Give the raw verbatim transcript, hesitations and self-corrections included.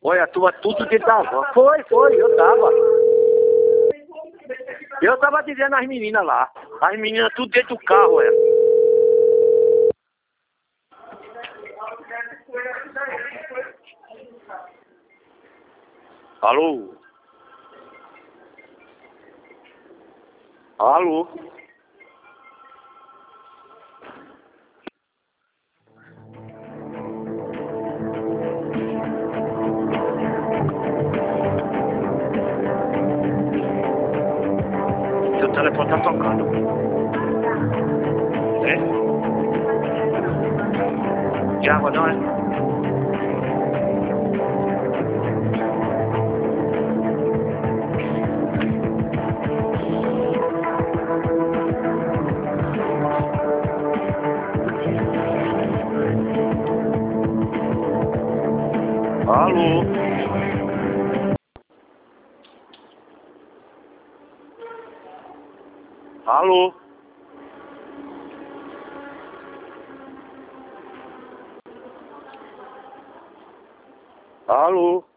Olha, a tua tudo de tava. Foi, foi, eu tava. Eu tava dizendo às meninas lá. As meninas tudo dentro do carro, olha. Alô? Alô? Seu telefone tá tocando. É? De água não, é? Alô? Alô? Alô?